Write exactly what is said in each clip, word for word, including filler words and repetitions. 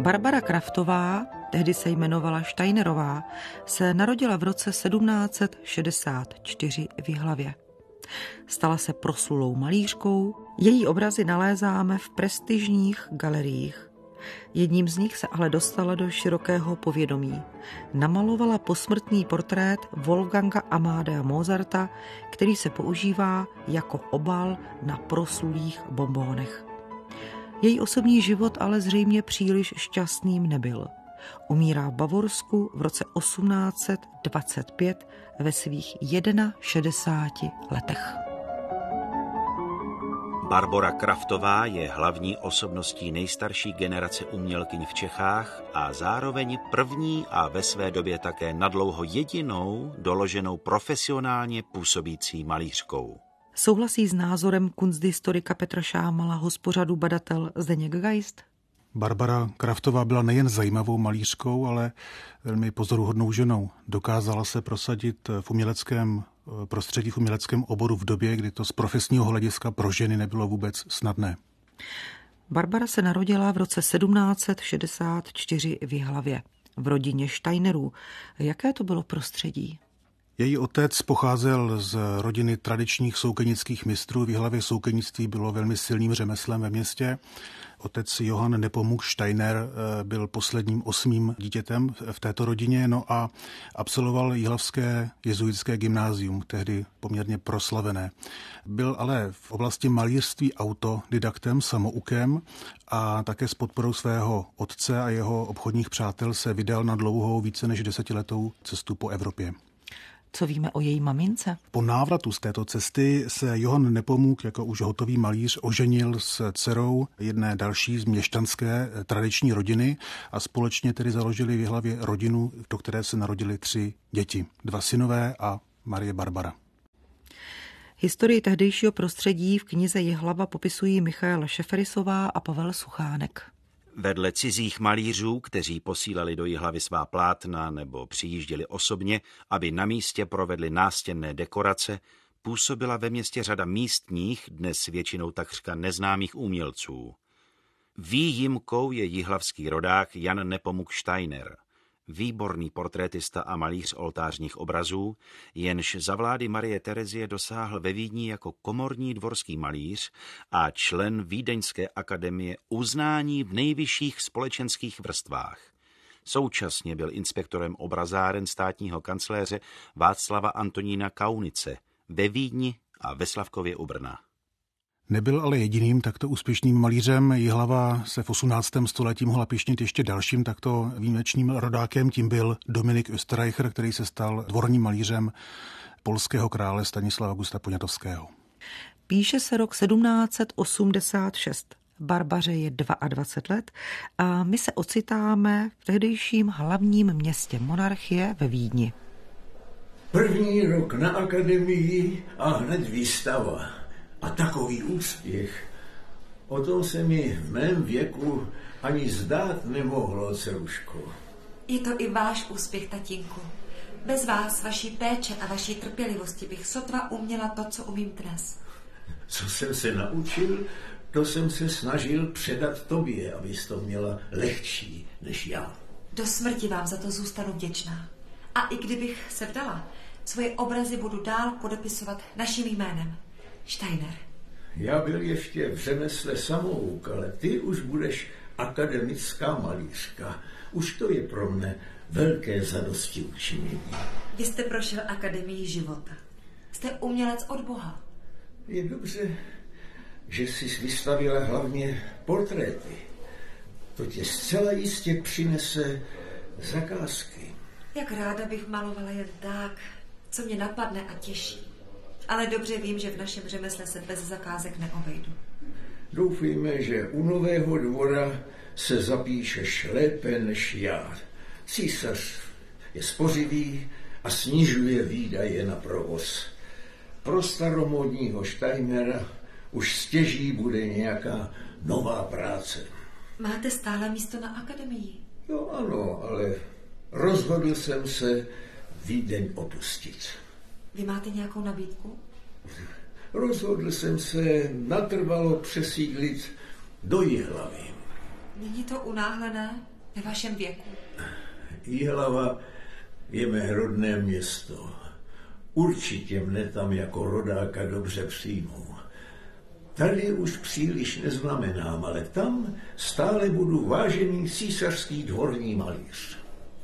Barbara Kraftová, tehdy se jmenovala Steinerová, se narodila v roce sedmnáct set šedesát čtyři v Jihlavě. Stala se proslulou malířkou, její obrazy nalézáme v prestižních galeriích. Jedním z nich se ale dostala do širokého povědomí. Namalovala posmrtný portrét Wolfganga Amadea Mozarta, který se používá jako obal na proslulých bonbónech. Její osobní život ale zřejmě příliš šťastným nebyl. Umírá v Bavorsku v roce osmnáct set dvacet pět ve svých šedesáti jedna letech. Barbora Kraftová je hlavní osobností nejstarší generace umělkyň v Čechách a zároveň první a ve své době také nadlouho jedinou doloženou profesionálně působící malířkou. Souhlasí s názorem kunsthistorika Petra Šámala, hospodářů badatel Zdeněk Geist? Barbara Kraftová byla nejen zajímavou malířkou, ale velmi pozoruhodnou ženou. Dokázala se prosadit v uměleckém prostředí, v uměleckém oboru v době, kdy to z profesního hlediska pro ženy nebylo vůbec snadné. Barbara se narodila v roce sedmnáct set šedesát čtyři v Jihlavě, v rodině Steinerů. Jaké to bylo prostředí? Její otec pocházel z rodiny tradičních soukenických mistrů. V Jihlavě soukenictví bylo velmi silným řemeslem ve městě. Otec Johann Nepomuk Steiner byl posledním osmým dítětem v této rodině, no a absolvoval jihlavské jezuitské gymnázium, tehdy poměrně proslavené. Byl ale v oblasti malířství autodidaktem, samoukem a také s podporou svého otce a jeho obchodních přátel se vydal na dlouhou více než desetiletou cestu po Evropě. Co víme o její mamince? Po návratu z této cesty se Johann Nepomuk jako už hotový malíř oženil s dcerou jedné další z měšťanské tradiční rodiny a společně tedy založili v Jihlavě rodinu, do které se narodili tři děti. Dva synové a Marie Barbara. Historii tehdejšího prostředí v knize Jihlava popisují Michaela Šeferisová a Pavel Suchánek. Vedle cizích malířů, kteří posílali do Jihlavy svá plátna nebo přijížděli osobně, aby na místě provedli nástěnné dekorace, působila ve městě řada místních, dnes většinou takřka neznámých umělců. Výjimkou je jihlavský rodák Jan Nepomuk Steiner, výborný portrétista a malíř oltářních obrazů, jenž za vlády Marie Terezie dosáhl ve Vídni jako komorní dvorský malíř a člen Vídeňské akademie uznání v nejvyšších společenských vrstvách. Současně byl inspektorem obrazáren státního kancléře Václava Antonína Kaunice ve Vídni a ve Slavkově u Brna. Nebyl ale jediným takto úspěšným malířem. Jihlava se v osmnáctém století mohla pyšnit ještě dalším takto výjimečným rodákem. Tím byl Dominik Österreicher, který se stal dvorním malířem polského krále Stanislava Augusta Poniatovského. Píše se rok sedmnáct set osmdesát šest. Barbaře je dvacet dva let a my se ocitáme v tehdejším hlavním městě monarchie ve Vídni. První rok na akademii a hned výstava. A takový úspěch. O tom se mi v mém věku ani zdát nemohlo, dceruško. Je to i váš úspěch, tatínku. Bez vás, vaší péče a vaší trpělivosti bych sotva uměla to, co umím dnes. Co jsem se naučil, to jsem se snažil předat tobě, abys to měla lehčí než já. Do smrti vám za to zůstanu vděčná. A i kdybych se vdala, svoje obrazy budu dál podepisovat naším jménem. Steiner. Já byl ještě v řemesle samouk, ale ty už budeš akademická malířka. Už to je pro mne velké zadosti učinění. Vy jste prošel akademii života. Jste umělec od Boha. Je dobře, že jsi vystavila hlavně portréty. To tě zcela jistě přinese zakázky. Jak ráda bych malovala jen tak, co mě napadne a těší. Ale dobře vím, že v našem řemesle se bez zakázek neobejdu. Doufejme, že u nového dvora se zapíšeš lépe než já. Císař je spořivý a snižuje výdaje na provoz. Pro staromódního Steinera už stěží bude nějaká nová práce. Máte stále místo na akademii? Jo, ano, ale rozhodl jsem se Vídeň opustit. Vy máte nějakou nabídku? Rozhodl jsem se natrvalo přesídlit do Jihlavy. Není to unáhlené? ve vašem věku. Jihlava je mé rodné město. Určitě mne tam jako rodáka dobře přijmou. Tady už příliš neznamenám, ale tam stále budu vážený císařský dvorní malíř.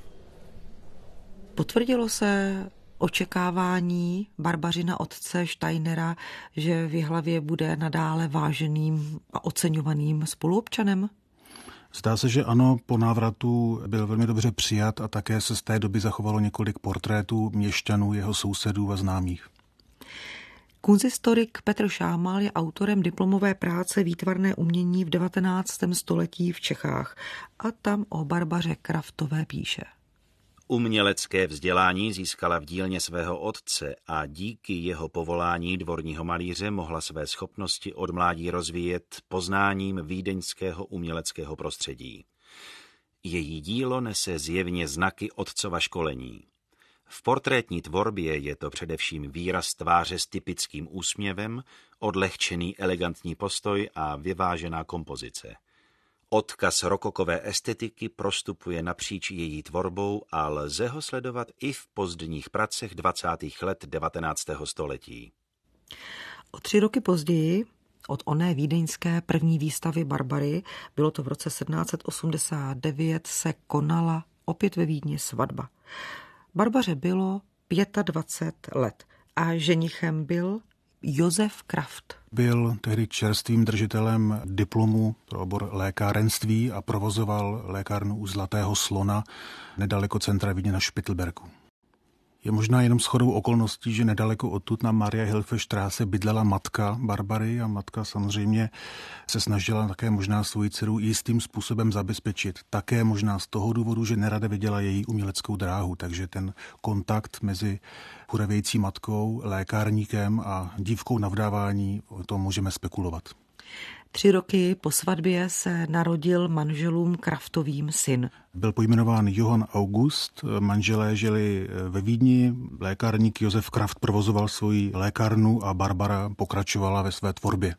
Potvrdilo se očekávání Barbařina otce Steinera, že v Jihlavě bude nadále váženým a oceňovaným spoluobčanem? Zdá se, že ano, po návratu byl velmi dobře přijat a také se z té doby zachovalo několik portrétů měšťanů, jeho sousedů a známých. Kunsthistorik Petr Šámal je autorem diplomové práce Výtvarné umění v devatenáctém století v Čechách a tam o Barbaře Kraftové píše. Umělecké vzdělání získala v dílně svého otce a díky jeho povolání dvorního malíře mohla své schopnosti od mládí rozvíjet poznáním vídeňského uměleckého prostředí. Její dílo nese zjevně znaky otcova školení. V portrétní tvorbě je to především výraz tváře s typickým úsměvem, odlehčený elegantní postoj a vyvážená kompozice. Odkaz rokokové estetiky prostupuje napříč její tvorbou a lze ho sledovat i v pozdních pracech dvacátých let devatenáctého století. O tři roky později, od oné vídeňské první výstavy Barbary, bylo to v roce sedmnáct set osmdesát devět, se konala opět ve Vídni svatba. Barbaře bylo dvacet pět let a ženichem byl Josef Kraft. Byl tehdy čerstvým držitelem diplomu pro obor lékárenství a provozoval lékárnu u Zlatého slona nedaleko centra Vídně na Špittelbergu. Je možná jenom shodou okolností, že nedaleko odtud na Maria-Hilfe-Straße bydlela matka Barbary a matka samozřejmě se snažila také možná svoji dceru jistým způsobem zabezpečit. Také možná z toho důvodu, že nerada viděla její uměleckou dráhu, takže ten kontakt mezi huravějící matkou, lékárníkem a dívkou na vdávání, o tom můžeme spekulovat. Tři roky po svatbě se narodil manželům Kraftovým syn. Byl pojmenován Johann August, manželé žili ve Vídni, lékárník Josef Kraft provozoval svoji lékárnu a Barbara pokračovala ve své tvorbě.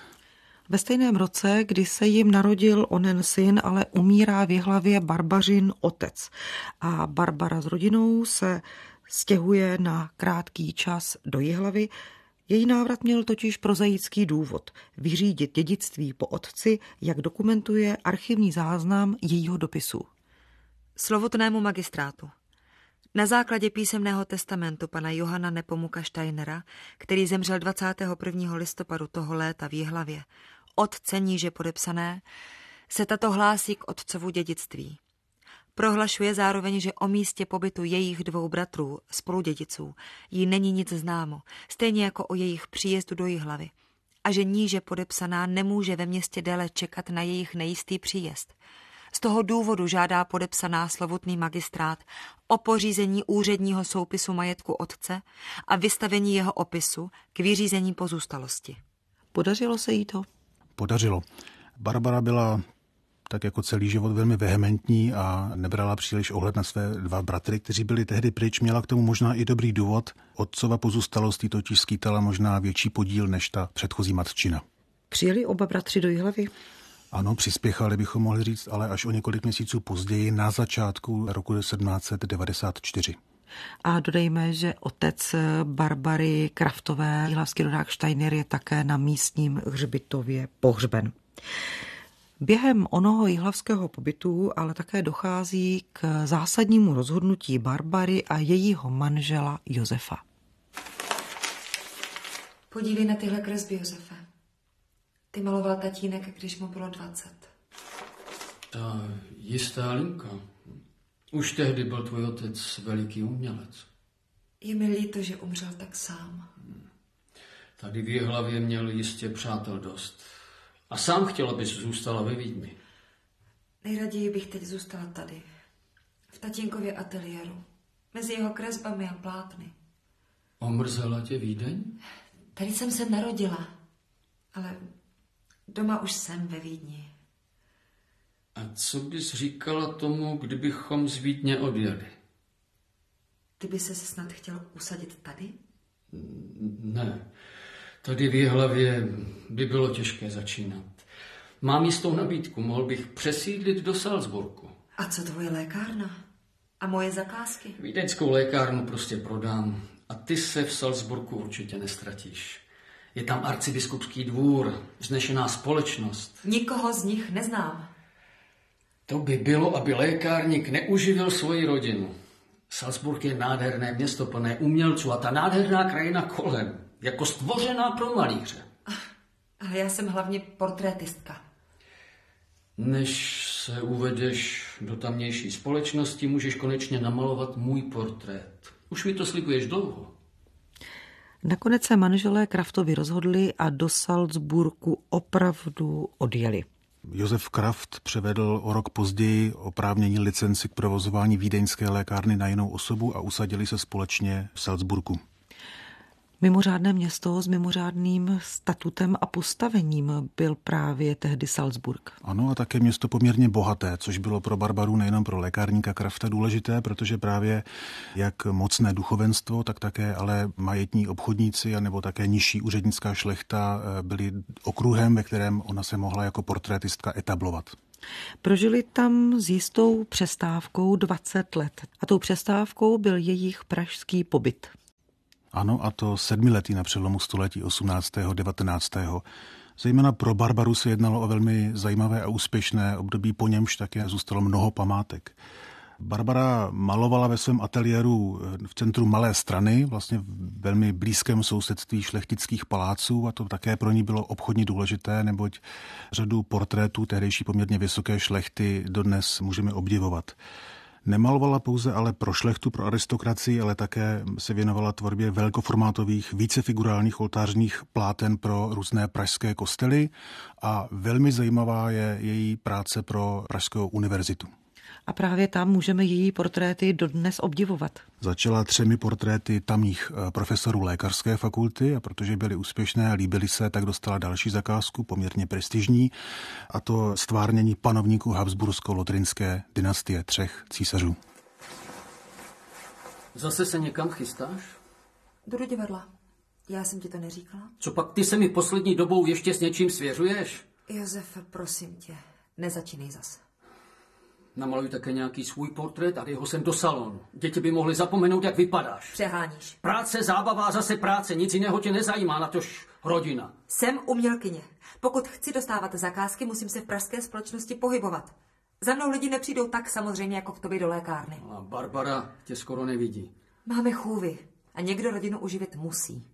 Ve stejném roce, kdy se jim narodil onen syn, ale umírá v Jihlavě Barbařin otec a Barbara s rodinou se stěhuje na krátký čas do Jihlavy. Její návrat měl totiž prozaický důvod – vyřídit dědictví po otci, jak dokumentuje archivní záznam jejího dopisu. Slovutnému magistrátu. Na základě písemného testamentu pana Johana Nepomuka Steinera, který zemřel dvacátého prvního listopadu toho léta v Jihlavě, otce níže podepsané, se tato hlásí k otcovu dědictví. Prohlašuje zároveň, že o místě pobytu jejich dvou bratrů, spoludědiců, jí není nic známo, stejně jako o jejich příjezdu do Jihlavy, a že níže podepsaná nemůže ve městě déle čekat na jejich nejistý příjezd. Z toho důvodu žádá podepsaná slovutný magistrát o pořízení úředního soupisu majetku otce a vystavení jeho opisu k vyřízení pozůstalosti. Podařilo se jí to? Podařilo. Barbara byla tak jako celý život velmi vehementní a nebrala příliš ohled na své dva bratry, kteří byli tehdy pryč. Měla k tomu možná i dobrý důvod. Otcova pozůstalost jí totiž skýtala možná větší podíl než ta předchozí matčina. Přijeli oba bratři do Jihlavy? Ano, přispěchali bychom mohli říct, ale až o několik měsíců později, na začátku roku sedmnáct set devadesát čtyři. A dodejme, že otec Barbary Kraftové, jihlavský rodák Steiner, je také na místním hřbitově pohřben. Během onoho jihlavského pobytu ale také dochází k zásadnímu rozhodnutí Barbary a jejího manžela Josefa. Podívej na tyhle kresby, Josefe. Ty maloval tatínek, když mu bylo dvacet. Ta jistá linka. Už tehdy byl tvůj otec veliký umělec. Je mi líto, že umřel tak sám. Tady v Jihlavě měl jistě přátel dost. A sám chtěl, abys zůstala ve Vídni. Nejraději bych teď zůstala tady. V tatínkově ateliéru. Mezi jeho kresbami a plátny. Omrzela tě Vídeň? Tady jsem se narodila. Ale doma už jsem ve Vídni. A co bys říkala tomu, kdybychom z Vídně odjeli? Ty by se snad chtěl usadit tady? Ne. Tady v Jihlavě by bylo těžké začínat. Mám jistou nabídku, mohl bych přesídlit do Salzburgu. A co tvoje lékárna? A moje zakázky? Vídeňskou lékárnu prostě prodám a ty se v Salzburgu určitě nestratíš. Je tam arcibiskupský dvůr, vznešená společnost. Nikoho z nich neznám. To by bylo, aby lékárník neuživil svoji rodinu. Salzburg je nádherné město plné umělců a ta nádherná krajina kolem, jako stvořená pro malíře. Ale já jsem hlavně portrétistka. Než se uvedeš do tamnější společnosti, můžeš konečně namalovat můj portrét. Už mi to slibuješ dlouho. Nakonec se manželé Kraftovi rozhodli a do Salzburgu opravdu odjeli. Josef Kraft převedl o rok později oprávnění licenci k provozování vídeňské lékárny na jinou osobu a usadili se společně v Salzburgu. Mimořádné město s mimořádným statutem a postavením byl právě tehdy Salzburg. Ano, a také město poměrně bohaté, což bylo pro Barbaru nejenom pro lékárníka Krafta důležité, protože právě jak mocné duchovenstvo, tak také ale majetní obchodníci anebo také nižší úřednická šlechta byli okruhem, ve kterém ona se mohla jako portrétistka etablovat. Prožili tam s jistou přestávkou dvacet let a tou přestávkou byl jejich pražský pobyt. Ano, a to sedmiletý na přelomu století osmnáctého devatenáctého Zejména pro Barbaru se jednalo o velmi zajímavé a úspěšné období, po němž také zůstalo mnoho památek. Barbara malovala ve svém ateliéru v centru Malé Strany, vlastně v velmi blízkém sousedství šlechtických paláců, a to také pro ní bylo obchodně důležité, neboť řadu portrétů tehdejší poměrně vysoké šlechty dodnes můžeme obdivovat. Nemalovala pouze ale pro šlechtu, pro aristokracii, ale také se věnovala tvorbě velkoformátových, vícefigurálních oltářních pláten pro různé pražské kostely a velmi zajímavá je její práce pro Pražskou univerzitu. A právě tam můžeme její portréty dodnes obdivovat. Začala třemi portréty tamních profesorů lékařské fakulty a protože byly úspěšné a líbily se, tak dostala další zakázku, poměrně prestižní, a to stvárnění panovníků habsbursko-lotrinské dynastie třech císařů. Zase se někam chystáš? Jdu do divadla. Já jsem ti to neříkala? Co pak ty se mi poslední dobou ještě s něčím svěřuješ? Josefe, prosím tě, nezačínej zas. Namaluj také nějaký svůj portrét a dej ho sem do salonu. Děti by mohly zapomenout, jak vypadáš. Přeháníš. Práce, zábava a zase práce. Nic jiného tě nezajímá, natož rodina. Jsem umělkyně. Pokud chci dostávat zakázky, musím se v pražské společnosti pohybovat. Za mnou lidi nepřijdou tak samozřejmě jako k tobě do lékárny. A Barbara tě skoro nevidí. Máme chůvy a někdo rodinu uživit musí.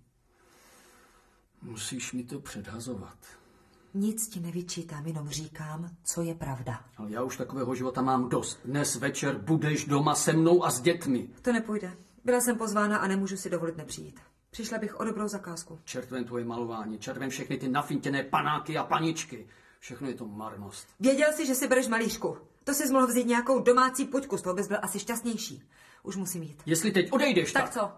Musíš mi to předhazovat. Nic ti nevyčítám, jenom říkám, co je pravda. Ale já už takového života mám dost. Dnes večer budeš doma se mnou a s dětmi. To nepůjde. Byla jsem pozvána a nemůžu si dovolit nepřijít. Přišla bych o dobrou zakázku. Čertvem tvoje malování, červem všechny ty nafintěné panáky a paničky. Všechno je to marnost. Věděl jsi, že si bereš malířku. To jsi mohl vzít nějakou domácí puťku, z toho bys byl asi šťastnější. Už musím jít. Jestli teď odejdeš, tak... Tak co?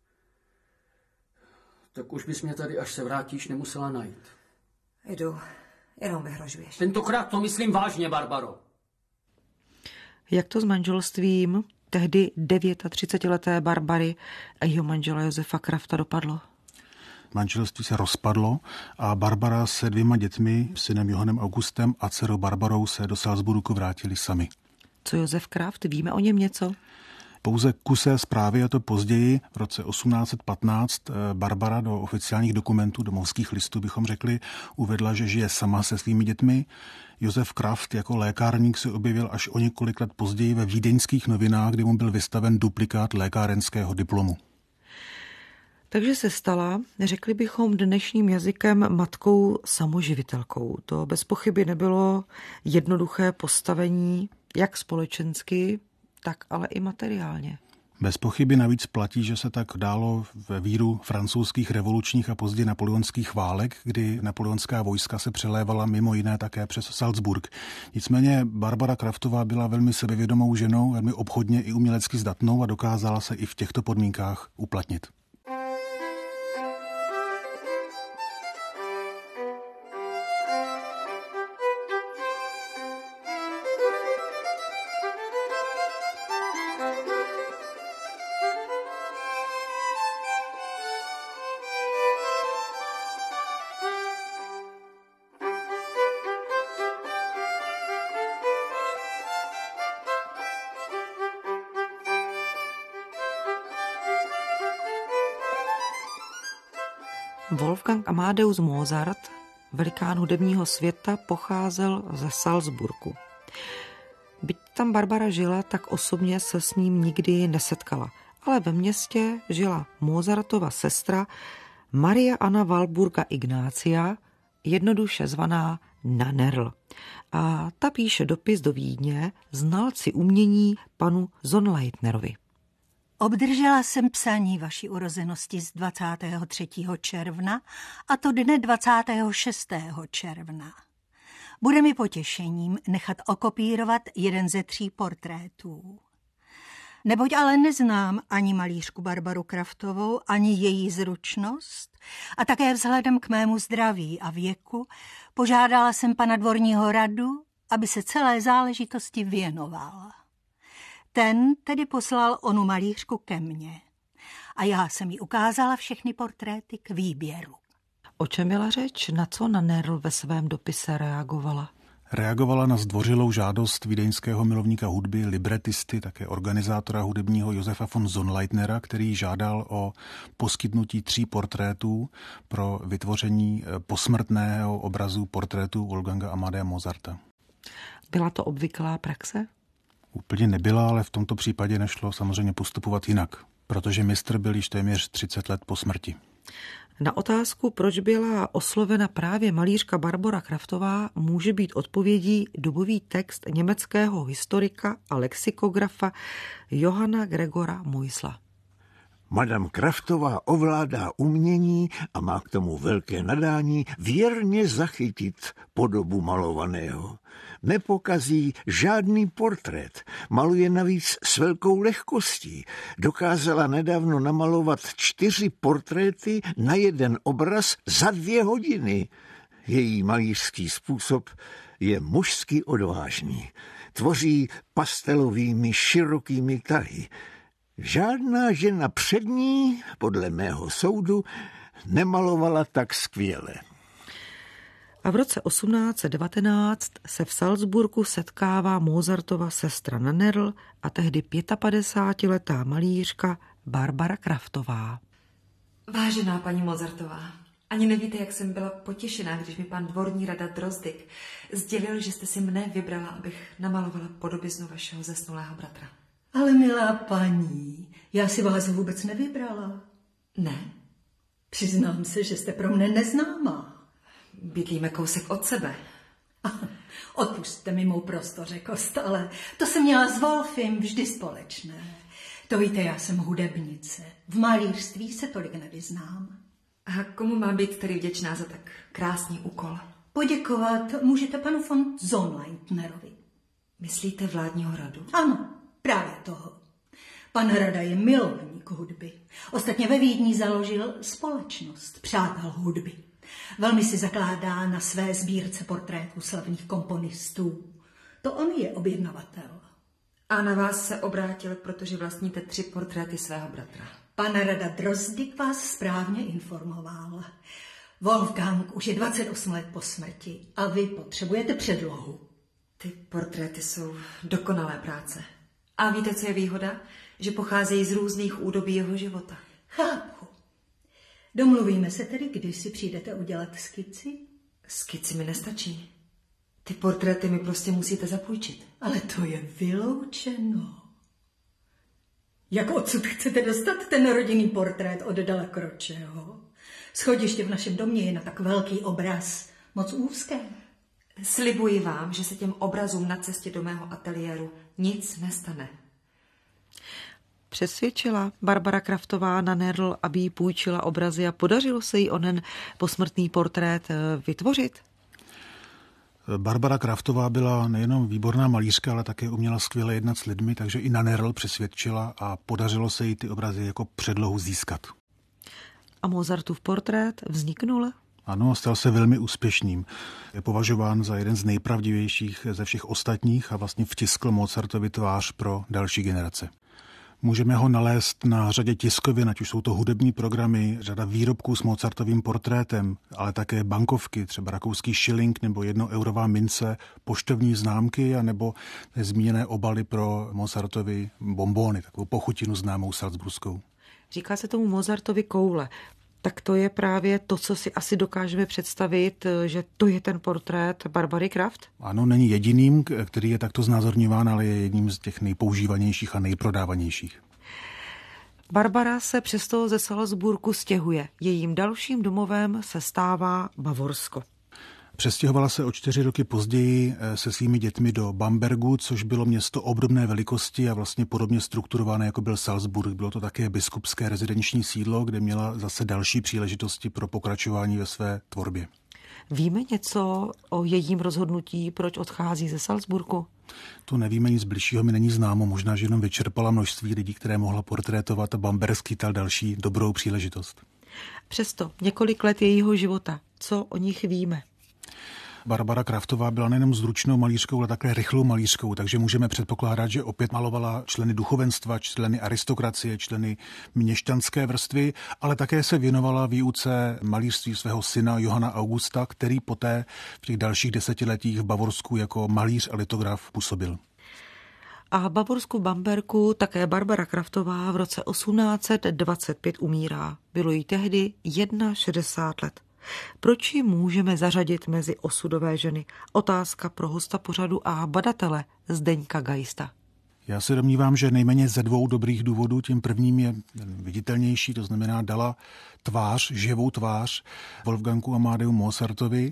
Tak už bys mě tady, až se vrátíš, nemusela najít. Jdu, jenom vyhrožuješ. Tentokrát to myslím vážně, Barbaro. Jak to s manželstvím tehdy třicetidevětileté Barbary a jeho manžela Josefa Krafta dopadlo? Manželství se rozpadlo a Barbara se dvěma dětmi, synem Johannem Augustem a dcerou Barbarou, se do Salzburgu vrátili sami. Co Josef Kraft, víme o něm něco? Pouze kusé zprávy, a to později, v roce osmnáct set patnáct, Barbara do oficiálních dokumentů, domovských listů, bychom řekli, uvedla, že žije sama se svými dětmi. Josef Kraft jako lékárník se objevil až o několik let později ve vídeňských novinách, kde mu byl vystaven duplikát lékárenského diplomu. Takže se stala, řekli bychom dnešním jazykem, matkou samoživitelkou. To bez pochyby nebylo jednoduché postavení, jak společensky, tak ale i materiálně. Bez pochyby navíc platí, že se tak dálo ve víru francouzských revolučních a později napoleonských válek, kdy napoleonská vojska se přelévala mimo jiné také přes Salzburg. Nicméně Barbara Kraftová byla velmi sebevědomou ženou, velmi obchodně i umělecky zdatnou a dokázala se i v těchto podmínkách uplatnit. Wolfgang Amadeus Mozart, velikán hudebního světa, pocházel ze Salzburgu. Byť tam Barbara žila, tak osobně se s ním nikdy nesetkala. Ale ve městě žila Mozartova sestra Maria Anna Walburga Ignácia, jednoduše zvaná Nannerl. A ta píše dopis do Vídně znalci umění panu Sonnleitnerovi. Obdržela jsem psaní vaší urozenosti z dvacátého třetího června, a to dne dvacátého šestého června. Bude mi potěšením nechat okopírovat jeden ze tří portrétů. Neboť ale neznám ani malířku Barbaru Kraftovou, ani její zručnost, a také vzhledem k mému zdraví a věku požádala jsem pana dvorního radu, aby se celé záležitosti věnoval. Ten tedy poslal onu malířku ke mně a já jsem jí ukázala všechny portréty k výběru. O čem byla řeč? Na co Nannerl ve svém dopise reagovala? Reagovala na zdvořilou žádost vídeňského milovníka hudby, libretisty, také organizátora hudebního Josefa von Sonnleitnera, který žádal o poskytnutí tří portrétů pro vytvoření posmrtného obrazu portrétu Wolfganga Amadea Mozarta. Byla to obvyklá praxe? Úplně nebyla, ale v tomto případě nešlo samozřejmě postupovat jinak, protože mistr byl již téměř třicet let po smrti. Na otázku, proč byla oslovena právě malířka Barbara Kraftová, může být odpovědí dobový text německého historika a lexikografa Johanna Gregora Muisla. Madame Kraftová ovládá umění a má k tomu velké nadání věrně zachytit podobu malovaného. Nepokazí žádný portrét, maluje navíc s velkou lehkostí. Dokázala nedávno namalovat čtyři portréty na jeden obraz za dvě hodiny. Její malířský způsob je mužsky odvážný. Tvoří pastelovými širokými tahy. Žádná žena před ní, podle mého soudu, nemalovala tak skvěle. A v roce osmnáct set devatenáct se v Salzburgu setkává Mozartova sestra Nannerl a tehdy pětapadesátiletá malířka Barbara Kraftová. Vážená paní Mozartová, ani nevíte, jak jsem byla potěšená, když mi pan dvorní rada Drozdyk sdělil, že jste si mne vybrala, abych namalovala podobiznu vašeho zesnulého bratra. Ale milá paní, já si vás vůbec nevybrala. Ne? Přiznám se, že jste pro mne neznámá. Bydlíme kousek od sebe. Odpusťte mi mou prostořekost, ale to jsem měla s Wolfem vždy společné. To víte, já jsem hudebnice. V malířství se tolik nevyznám. A komu mám být tedy vděčná za tak krásný úkol? Poděkovat můžete panu von Sonnleitnerovi. Myslíte vládního radu? Ano, právě toho. Pan Rada je milovník hudby. Ostatně ve Vídni založil společnost přátel hudby. Velmi si zakládá na své sbírce portrétů slavných komponistů. To on je objednavatel. A na vás se obrátil, protože vlastníte tři portréty svého bratra. Pan Rada Drozdyk vás správně informoval. Wolfgang už je dvacet osm let po smrti a vy potřebujete předlohu. Ty portréty jsou dokonalé práce. A víte, co je výhoda? Že pocházejí z různých údobí jeho života. Chápu. Domluvíme se tedy, kdy si přijdete udělat skici? Skici mi nestačí. Ty portréty mi prostě musíte zapůjčit. Ale to je vyloučeno. Jak odsud chcete dostat ten rodinný portrét od Delacroceho? Schodiště v našem domě je na tak velký obraz moc úzké. Slibuji vám, že se těm obrazům na cestě do mého ateliéru nic nestane. Přesvědčila Barbara Kraftová Nannerl, aby jí půjčila obrazy a podařilo se jí onen posmrtný portrét vytvořit? Barbara Kraftová byla nejenom výborná malířka, ale také uměla skvěle jednat s lidmi, takže i Nannerl přesvědčila a podařilo se jí ty obrazy jako předlohu získat. A Mozartův portrét vzniknul? Ano, stal se velmi úspěšným. Je považován za jeden z nejpravdivějších ze všech ostatních a vlastně vtiskl Mozartovi tvář pro další generace. Můžeme ho nalézt na řadě tiskovin, ať už jsou to hudební programy, řada výrobků s Mozartovým portrétem, ale také bankovky, třeba rakouský šiling nebo jednoeurová mince, poštovní známky a nebo zmíněné obaly pro Mozartovy bonbóny, takovou pochutinu známou salzburskou. Říká se tomu Mozartovy koule. Tak to je právě to, co si asi dokážeme představit, že to je ten portrét Barbary Kraft? Ano, není jediným, který je takto znázorňován, ale je jedním z těch nejpoužívanějších a nejprodávanějších. Barbara se přesto ze Salzburgu stěhuje. Jejím dalším domovem se stává Bavorsko. Přestěhovala se o čtyři roky později se svými dětmi do Bambergu, což bylo město obdobné velikosti a vlastně podobně strukturované, jako byl Salzburg. Bylo to také biskupské rezidenční sídlo, kde měla zase další příležitosti pro pokračování ve své tvorbě. Víme něco o jejím rozhodnutí, proč odchází ze Salzburgu? To nevíme, nic bližšího mi není známo. Možná, že jenom vyčerpala množství lidí, které mohla portrétovat, a Bamberg skýtal další dobrou příležitost. Přesto několik let jejího života. Co o nich víme? Barbara Kraftová byla nejenom zručnou malířkou, ale také rychlou malířkou, takže můžeme předpokládat, že opět malovala členy duchovenstva, členy aristokracie, členy měšťanské vrstvy, ale také se věnovala výuce malířství svého syna Johana Augusta, který poté v těch dalších desetiletích v Bavorsku jako malíř a litograf působil. A v Bavorsku Bamberku také Barbara Kraftová v roce osmnáct dvacet pět umírá. Bylo jí tehdy šedesát jedna let. Proč ji můžeme zařadit mezi osudové ženy? Otázka pro hosta pořadu a badatele Zdeňka Geista. Já se domnívám, že nejméně ze dvou dobrých důvodů. Tím prvním je viditelnější, to znamená dala tvář, živou tvář Wolfgangu Amadeu Mozartovi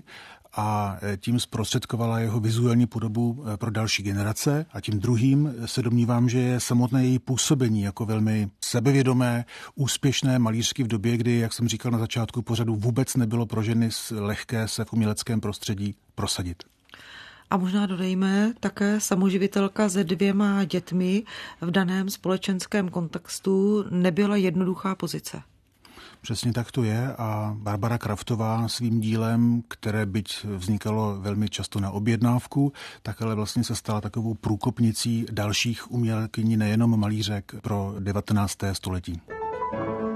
a tím zprostředkovala jeho vizuální podobu pro další generace. A tím druhým se domnívám, že je samotné její působení jako velmi sebevědomé, úspěšné malířky v době, kdy, jak jsem říkal na začátku pořadu, vůbec nebylo pro ženy lehké se v uměleckém prostředí prosadit. A možná dodejme také samoživitelka se dvěma dětmi v daném společenském kontextu nebyla jednoduchá pozice. Přesně tak to je a Barbara Kraftová svým dílem, které byť vznikalo velmi často na objednávku, tak ale vlastně se stala takovou průkopnicí dalších umělkyní, nejenom malířek pro devatenácté století.